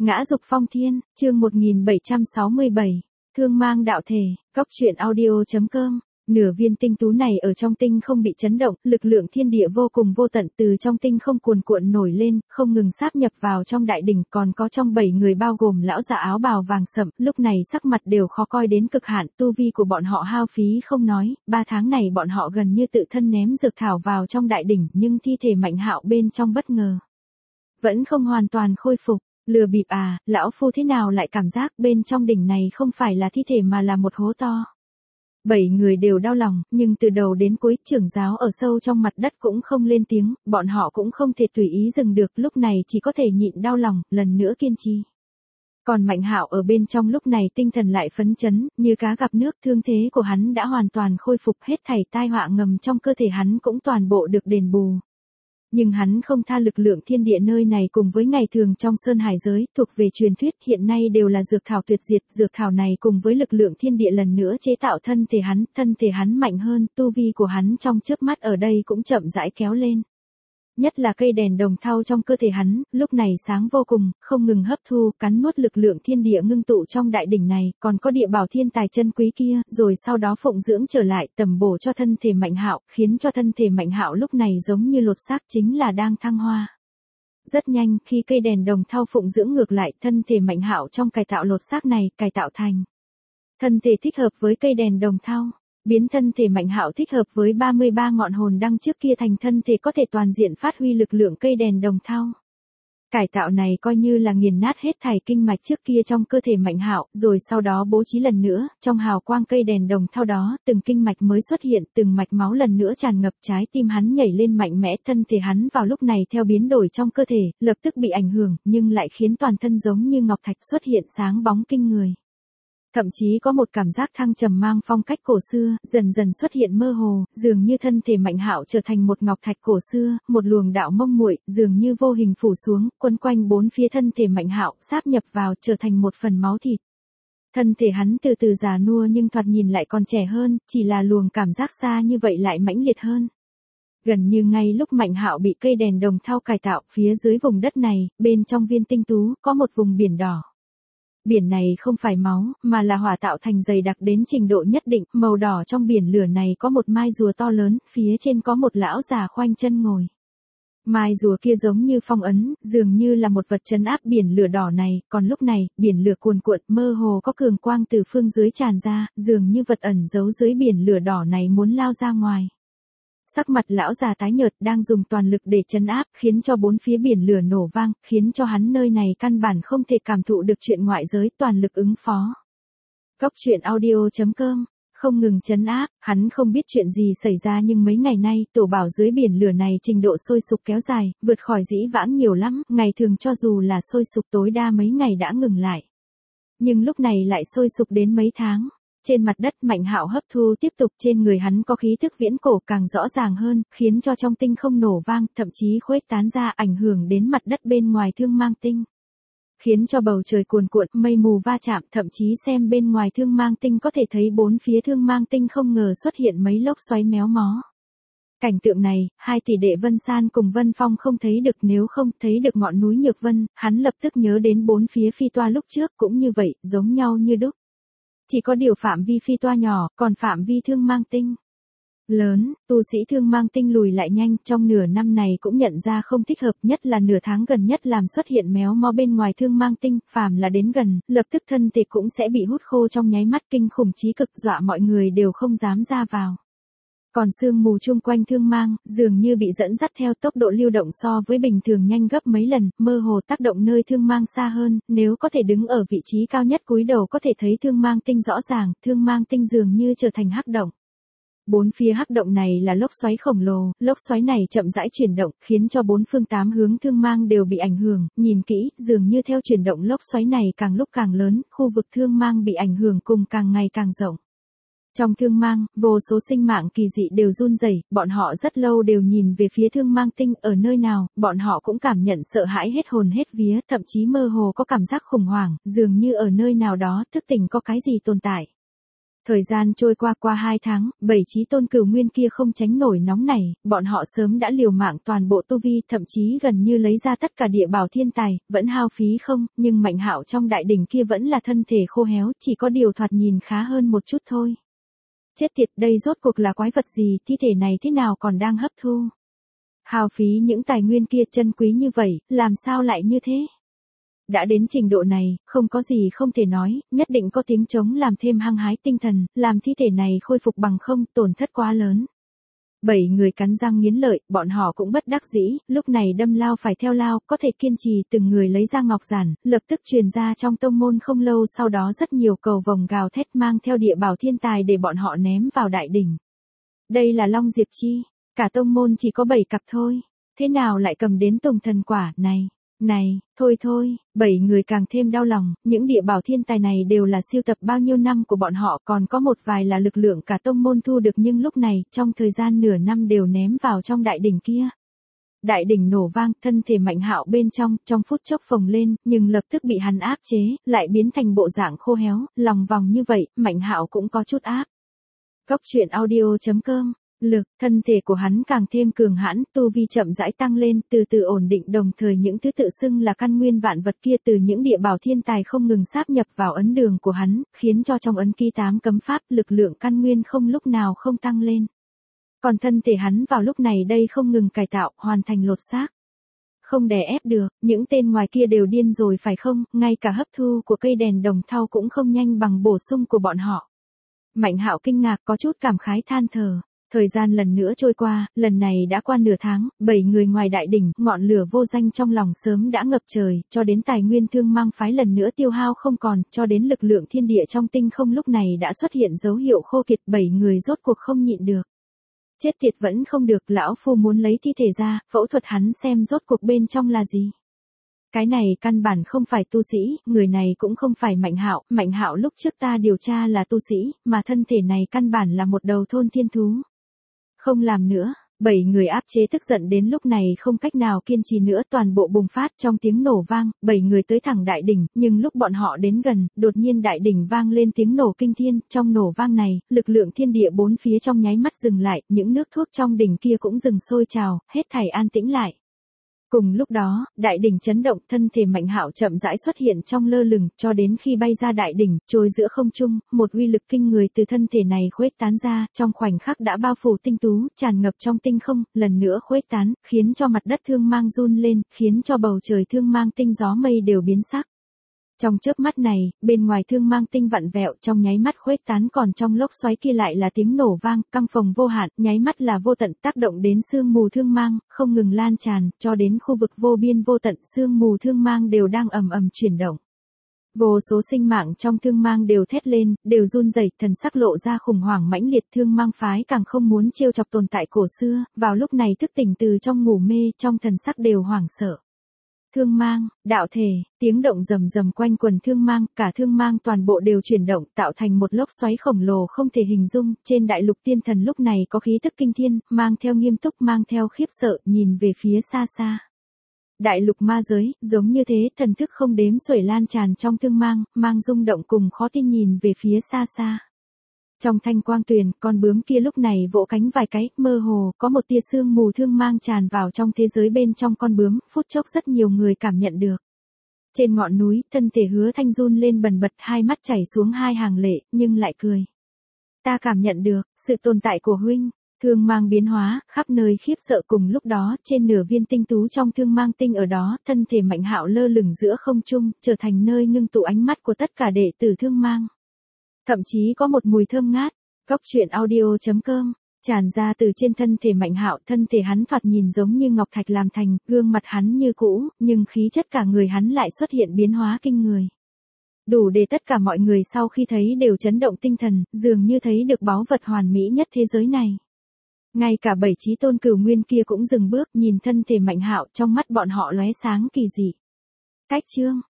Ngã dục phong thiên, chương 1767, thương mang đạo thể, góc truyện audio.com. Nửa viên tinh tú này ở trong tinh không bị chấn động, lực lượng thiên địa vô cùng vô tận từ trong tinh không cuồn cuộn nổi lên, không ngừng sáp nhập vào trong đại đỉnh, còn có trong 7 người bao gồm lão già áo bào vàng sậm, lúc này sắc mặt đều khó coi đến cực hạn, tu vi của bọn họ hao phí không nói, 3 tháng này bọn họ gần như tự thân ném dược thảo vào trong đại đỉnh, nhưng thi thể Mạnh Hạo bên trong bất ngờ vẫn không hoàn toàn khôi phục. Lừa bịp à, lão phu thế nào lại cảm giác bên trong đỉnh này không phải là thi thể mà là một hố to. 7 người đều đau lòng, nhưng từ đầu đến cuối trưởng giáo ở sâu trong mặt đất cũng không lên tiếng, bọn họ cũng không thể tùy ý dừng được, lúc này chỉ có thể nhịn đau lòng, lần nữa kiên trì. Còn Mạnh Hạo ở bên trong lúc này tinh thần lại phấn chấn, như cá gặp nước, thương thế của hắn đã hoàn toàn khôi phục, hết thảy tai họa ngầm trong cơ thể hắn cũng toàn bộ được đền bù. Nhưng hắn không tha lực lượng thiên địa nơi này cùng với ngày thường trong sơn hải giới, thuộc về truyền thuyết hiện nay đều là dược thảo tuyệt diệt, dược thảo này cùng với lực lượng thiên địa lần nữa chế tạo thân thể hắn mạnh hơn, tu vi của hắn trong chớp mắt ở đây cũng chậm rãi kéo lên. Nhất là cây đèn đồng thau trong cơ thể hắn, lúc này sáng vô cùng, không ngừng hấp thu, cắn nuốt lực lượng thiên địa ngưng tụ trong đại đỉnh này, còn có địa bảo thiên tài chân quý kia, rồi sau đó phụng dưỡng trở lại, tầm bổ cho thân thể Mạnh Hạo, khiến cho thân thể Mạnh Hạo lúc này giống như lột xác, chính là đang thăng hoa. Rất nhanh, khi cây đèn đồng thau phụng dưỡng ngược lại, thân thể Mạnh Hạo trong cải tạo lột xác này, cải tạo thành thân thể thích hợp với cây đèn đồng thau. Biến thân thể Mạnh Hạo thích hợp với 33 ngọn hồn đăng trước kia thành thân thể có thể toàn diện phát huy lực lượng cây đèn đồng thau. Cải tạo này coi như là nghiền nát hết thảy kinh mạch trước kia trong cơ thể Mạnh Hạo, rồi sau đó bố trí lần nữa, trong hào quang cây đèn đồng thau đó, từng kinh mạch mới xuất hiện, từng mạch máu lần nữa tràn ngập, trái tim hắn nhảy lên mạnh mẽ, thân thể hắn vào lúc này theo biến đổi trong cơ thể, lập tức bị ảnh hưởng, nhưng lại khiến toàn thân giống như ngọc thạch xuất hiện sáng bóng kinh người. Thậm chí có một cảm giác thăng trầm mang phong cách cổ xưa, dần dần xuất hiện mơ hồ, dường như thân thể Mạnh Hạo trở thành một ngọc thạch cổ xưa, một luồng đạo mông muội, dường như vô hình phủ xuống, quấn quanh bốn phía thân thể Mạnh Hạo, sáp nhập vào trở thành một phần máu thịt. Thân thể hắn từ từ già nua nhưng thoạt nhìn lại còn trẻ hơn, chỉ là luồng cảm giác xa như vậy lại mãnh liệt hơn. Gần như ngay lúc Mạnh Hạo bị cây đèn đồng thau cải tạo, phía dưới vùng đất này, bên trong viên tinh tú, có một vùng biển đỏ. Biển này không phải máu, mà là hỏa tạo thành dày đặc đến trình độ nhất định, màu đỏ trong biển lửa này có một mai rùa to lớn, phía trên có một lão già khoanh chân ngồi. Mai rùa kia giống như phong ấn, dường như là một vật trấn áp biển lửa đỏ này, còn lúc này, biển lửa cuồn cuộn, mơ hồ có cường quang từ phương dưới tràn ra, dường như vật ẩn giấu dưới biển lửa đỏ này muốn lao ra ngoài. Sắc mặt lão già tái nhợt đang dùng toàn lực để trấn áp, khiến cho bốn phía biển lửa nổ vang, khiến cho hắn nơi này căn bản không thể cảm thụ được chuyện ngoại giới, toàn lực ứng phó. Góc truyện audio.com, không ngừng trấn áp, hắn không biết chuyện gì xảy ra nhưng mấy ngày nay, tổ bảo dưới biển lửa này trình độ sôi sục kéo dài, vượt khỏi dĩ vãng nhiều lắm, ngày thường cho dù là sôi sục tối đa mấy ngày đã ngừng lại. Nhưng lúc này lại sôi sục đến mấy tháng. Trên mặt đất Mạnh Hạo hấp thu tiếp tục, trên người hắn có khí thức viễn cổ càng rõ ràng hơn, khiến cho trong tinh không nổ vang, thậm chí khuếch tán ra ảnh hưởng đến mặt đất bên ngoài thương mang tinh. Khiến cho bầu trời cuồn cuộn, mây mù va chạm, thậm chí xem bên ngoài thương mang tinh có thể thấy bốn phía thương mang tinh không ngờ xuất hiện mấy lốc xoáy méo mó. Cảnh tượng này, hai tỷ đệ Vân San cùng Vân Phong không thấy được, nếu không thấy được ngọn núi Nhược Vân, hắn lập tức nhớ đến bốn phía phi toa lúc trước cũng như vậy, giống nhau như đúc. Chỉ có điều phạm vi phi toa nhỏ, còn phạm vi thương mang tinh lớn, tu sĩ thương mang tinh lùi lại nhanh, trong nửa năm này cũng nhận ra không thích hợp, nhất là nửa tháng gần nhất làm xuất hiện méo mó bên ngoài thương mang tinh, phàm là đến gần, lập tức thân thể cũng sẽ bị hút khô trong nháy mắt, kinh khủng chí cực, dọa mọi người đều không dám ra vào. Còn sương mù chung quanh thương mang, dường như bị dẫn dắt theo tốc độ lưu động so với bình thường nhanh gấp mấy lần, mơ hồ tác động nơi thương mang xa hơn, nếu có thể đứng ở vị trí cao nhất cúi đầu có thể thấy thương mang tinh rõ ràng, thương mang tinh dường như trở thành hắc động. Bốn phía hắc động này là lốc xoáy khổng lồ, lốc xoáy này chậm rãi chuyển động, khiến cho bốn phương tám hướng thương mang đều bị ảnh hưởng, nhìn kỹ, dường như theo chuyển động lốc xoáy này càng lúc càng lớn, khu vực thương mang bị ảnh hưởng cùng càng ngày càng rộng. Trong thương mang, vô số sinh mạng kỳ dị đều run rẩy, bọn họ rất lâu đều nhìn về phía thương mang tinh, ở nơi nào, bọn họ cũng cảm nhận sợ hãi hết hồn hết vía, thậm chí mơ hồ có cảm giác khủng hoảng, dường như ở nơi nào đó, thức tỉnh có cái gì tồn tại. Thời gian trôi qua 2 tháng, 7 chí tôn cửu nguyên kia không tránh nổi nóng này, bọn họ sớm đã liều mạng toàn bộ tu vi, thậm chí gần như lấy ra tất cả địa bảo thiên tài, vẫn hao phí không, nhưng Mạnh Hạo trong đại đỉnh kia vẫn là thân thể khô héo, chỉ có điều thoạt nhìn khá hơn một chút thôi. Chết tiệt, đây rốt cuộc là quái vật gì, thi thể này thế nào còn đang hấp thu. Hao phí những tài nguyên kia chân quý như vậy, làm sao lại như thế? Đã đến trình độ này, không có gì không thể nói, nhất định có tiếng trống làm thêm hăng hái tinh thần, làm thi thể này khôi phục bằng không, tổn thất quá lớn. 7 người cắn răng nghiến lợi, bọn họ cũng bất đắc dĩ, lúc này đâm lao phải theo lao, có thể kiên trì từng người lấy ra ngọc giản, lập tức truyền ra trong tông môn không lâu sau đó rất nhiều cầu vồng gào thét mang theo địa bảo thiên tài để bọn họ ném vào đại đỉnh. Đây là Long Diệp Chi, cả tông môn chỉ có 7 cặp thôi, thế nào lại cầm đến Tùng Thần Quả, này, thôi, 7 người càng thêm đau lòng, những địa bảo thiên tài này đều là siêu tập bao nhiêu năm của bọn họ, còn có một vài là lực lượng cả tông môn thu được, nhưng lúc này, trong thời gian nửa năm đều ném vào trong đại đỉnh kia. Đại đỉnh nổ vang, thân thể Mạnh Hạo bên trong phút chốc phồng lên, nhưng lập tức bị hắn áp chế, lại biến thành bộ dạng khô héo, lòng vòng như vậy, Mạnh Hạo cũng có chút áp. Góc truyện audio.com Lực, thân thể của hắn càng thêm cường hãn, tu vi chậm rãi tăng lên, từ từ ổn định, đồng thời những thứ tự xưng là căn nguyên vạn vật kia từ những địa bảo thiên tài không ngừng sáp nhập vào ấn đường của hắn, khiến cho trong ấn ký 8 cấm pháp, lực lượng căn nguyên không lúc nào không tăng lên. Còn thân thể hắn vào lúc này đây không ngừng cải tạo, hoàn thành lột xác. Không đè ép được, những tên ngoài kia đều điên rồi phải không, ngay cả hấp thu của cây đèn đồng thau cũng không nhanh bằng bổ sung của bọn họ. Mạnh Hạo kinh ngạc, có chút cảm khái than thở. Thời gian lần nữa trôi qua, lần này đã qua nửa tháng, 7 người ngoài đại đỉnh, ngọn lửa vô danh trong lòng sớm đã ngập trời, cho đến tài nguyên Thương Mang phái lần nữa tiêu hao không còn, cho đến lực lượng thiên địa trong tinh không lúc này đã xuất hiện dấu hiệu khô kiệt, 7 người rốt cuộc không nhịn được. Chết tiệt, vẫn không được, lão phu muốn lấy thi thể ra, phẫu thuật hắn xem rốt cuộc bên trong là gì. Cái này căn bản không phải tu sĩ, người này cũng không phải Mạnh Hạo lúc trước ta điều tra là tu sĩ, mà thân thể này căn bản là một đầu thôn thiên thú. Không làm nữa, 7 người áp chế tức giận đến lúc này không cách nào kiên trì nữa, toàn bộ bùng phát trong tiếng nổ vang, 7 người tới thẳng đại đỉnh, nhưng lúc bọn họ đến gần, đột nhiên đại đỉnh vang lên tiếng nổ kinh thiên, trong nổ vang này, lực lượng thiên địa bốn phía trong nháy mắt dừng lại, những nước thuốc trong đỉnh kia cũng dừng sôi trào, hết thảy an tĩnh lại. Cùng lúc đó, đại đỉnh chấn động, thân thể Mạnh Hạo chậm rãi xuất hiện trong lơ lửng, cho đến khi bay ra đại đỉnh, trôi giữa không trung, một uy lực kinh người từ thân thể này khuếch tán ra, trong khoảnh khắc đã bao phủ tinh tú, tràn ngập trong tinh không, lần nữa khuếch tán, khiến cho mặt đất Thương Mang run lên, khiến cho bầu trời Thương Mang tinh gió mây đều biến sắc. Trong chớp mắt này, bên ngoài Thương Mang tinh vặn vẹo, trong nháy mắt khuếch tán, còn trong lốc xoáy kia lại là tiếng nổ vang, căng phồng vô hạn, nháy mắt là vô tận, tác động đến sương mù Thương Mang, không ngừng lan tràn, cho đến khu vực vô biên vô tận, sương mù Thương Mang đều đang ầm ầm chuyển động. Vô số sinh mạng trong Thương Mang đều thét lên, đều run rẩy, thần sắc lộ ra khủng hoảng mãnh liệt, Thương Mang phái càng không muốn trêu chọc tồn tại cổ xưa, vào lúc này thức tỉnh từ trong ngủ mê, trong thần sắc đều hoảng sợ. Thương Mang, đạo thể, tiếng động rầm rầm quanh quần Thương Mang, cả Thương Mang toàn bộ đều chuyển động, tạo thành một lốc xoáy khổng lồ không thể hình dung, trên đại lục tiên thần lúc này có khí tức kinh thiên, mang theo nghiêm túc, mang theo khiếp sợ, nhìn về phía xa xa. Đại lục ma giới, giống như thế, thần thức không đếm xuể lan tràn trong Thương Mang, mang rung động cùng khó tin nhìn về phía xa xa. Trong thanh quang tuyền, con bướm kia lúc này vỗ cánh vài cái, mơ hồ, có một tia sương mù Thương Mang tràn vào trong thế giới bên trong con bướm, phút chốc rất nhiều người cảm nhận được. Trên ngọn núi, thân thể Hứa Thanh run lên bần bật, hai mắt chảy xuống hai hàng lệ, nhưng lại cười. Ta cảm nhận được, sự tồn tại của huynh. Thương Mang biến hóa, khắp nơi khiếp sợ, cùng lúc đó, trên nửa viên tinh tú trong Thương Mang tinh ở đó, thân thể Mạnh Hạo lơ lửng giữa không trung, trở thành nơi ngưng tụ ánh mắt của tất cả đệ tử Thương Mang. Thậm chí có một mùi thơm ngát, góc truyện audio.com, tràn ra từ trên thân thể Mạnh Hạo, thân thể hắn thoạt nhìn giống như ngọc thạch làm thành, gương mặt hắn như cũ, nhưng khí chất cả người hắn lại xuất hiện biến hóa kinh người. Đủ để tất cả mọi người sau khi thấy đều chấn động tinh thần, dường như thấy được báu vật hoàn mỹ nhất thế giới này. Ngay cả 7 chí tôn cửu nguyên kia cũng dừng bước, nhìn thân thể Mạnh Hạo, trong mắt bọn họ lóe sáng kỳ dị. Cách chương